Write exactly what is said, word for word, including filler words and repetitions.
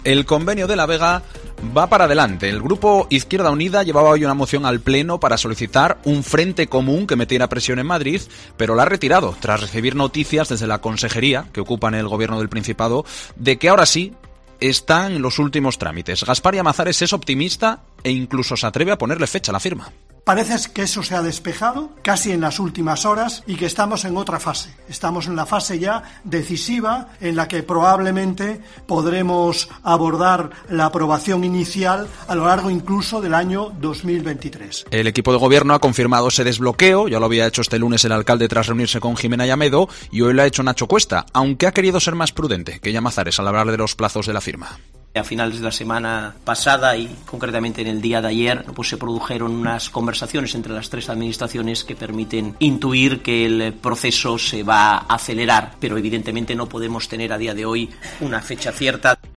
El convenio de La Vega va para adelante. El Grupo Izquierda Unida llevaba hoy una moción al Pleno para solicitar un frente común que metiera presión en Madrid, pero la ha retirado tras recibir noticias desde la consejería que ocupa en el gobierno del Principado de que ahora sí están en los últimos trámites. Gaspar Llamazares es optimista e incluso se atreve a ponerle fecha a la firma. Parece que eso se ha despejado casi en las últimas horas y que estamos en otra fase. Estamos en la fase ya decisiva en la que probablemente podremos abordar la aprobación inicial a lo largo incluso del año dos mil veintitrés. El equipo de gobierno ha confirmado ese desbloqueo, ya lo había hecho este lunes el alcalde tras reunirse con Jimena Llamedo y hoy lo ha hecho Nacho Cuesta, aunque ha querido ser más prudente que Llamazares al hablar de los plazos de la firma. A finales de la semana pasada y concretamente en el día de ayer, pues se produjeron unas conversaciones entre las tres administraciones que permiten intuir que el proceso se va a acelerar, pero evidentemente no podemos tener a día de hoy una fecha cierta.